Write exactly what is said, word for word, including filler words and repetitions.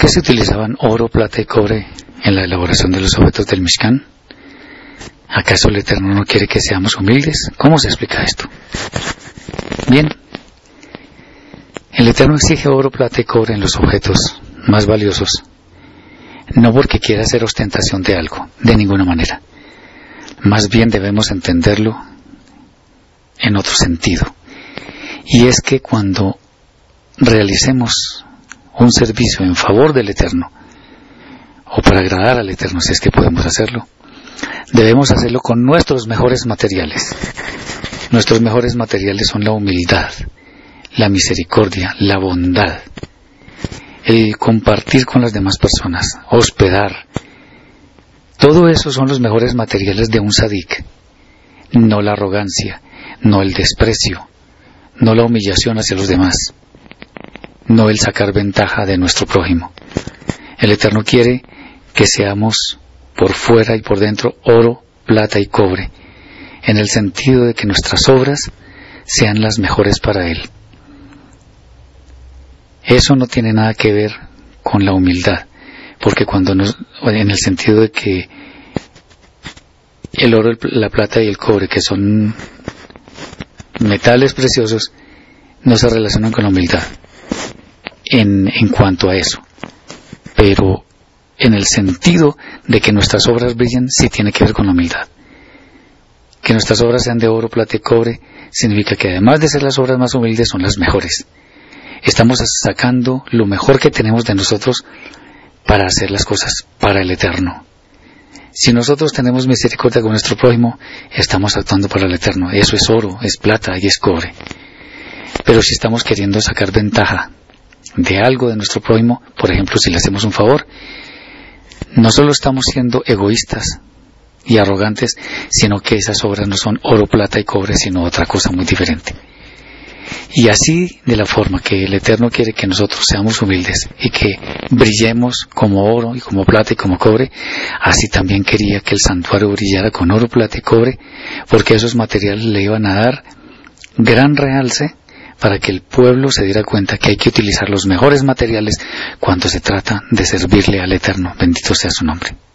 qué se utilizaban oro, plata y cobre en la elaboración de los objetos del Mishkan? ¿Acaso el Eterno no quiere que seamos humildes? ¿Cómo se explica esto? Bien, el Eterno exige oro, plata y cobre en los objetos más valiosos, no porque quiera hacer ostentación de algo, de ninguna manera. Más bien debemos entenderlo en otro sentido, y es que cuando realicemos un servicio en favor del Eterno, o para agradar al Eterno, si es que podemos hacerlo, debemos hacerlo con nuestros mejores materiales. Nuestros mejores materiales son la humildad, la misericordia, la bondad, el compartir con las demás personas, hospedar. Todo eso son los mejores materiales de un sadik, no la arrogancia, no el desprecio, no la humillación hacia los demás, no el sacar ventaja de nuestro prójimo. El Eterno quiere que seamos por fuera y por dentro oro, plata y cobre, en el sentido de que nuestras obras sean las mejores para Él. Eso no tiene nada que ver con la humildad, porque cuando nos, en el sentido de que el oro, la plata y el cobre, que son metales preciosos, no se relacionan con la humildad en, en cuanto a eso, pero en el sentido de que nuestras obras brillen, sí tiene que ver con la humildad. Que nuestras obras sean de oro, plata y cobre significa que además de ser las obras más humildes, son las mejores. Estamos sacando lo mejor que tenemos de nosotros para hacer las cosas para el Eterno. Si nosotros tenemos misericordia con nuestro prójimo, estamos actuando para el Eterno. Eso es oro, es plata y es cobre. Pero si estamos queriendo sacar ventaja de algo de nuestro prójimo, por ejemplo, si le hacemos un favor, no solo estamos siendo egoístas y arrogantes, sino que esas obras no son oro, plata y cobre, sino otra cosa muy diferente. Y así, de la forma que el Eterno quiere que nosotros seamos humildes y que brillemos como oro y como plata y como cobre, así también quería que el santuario brillara con oro, plata y cobre, porque esos materiales le iban a dar gran realce para que el pueblo se diera cuenta que hay que utilizar los mejores materiales cuando se trata de servirle al Eterno. Bendito sea su nombre.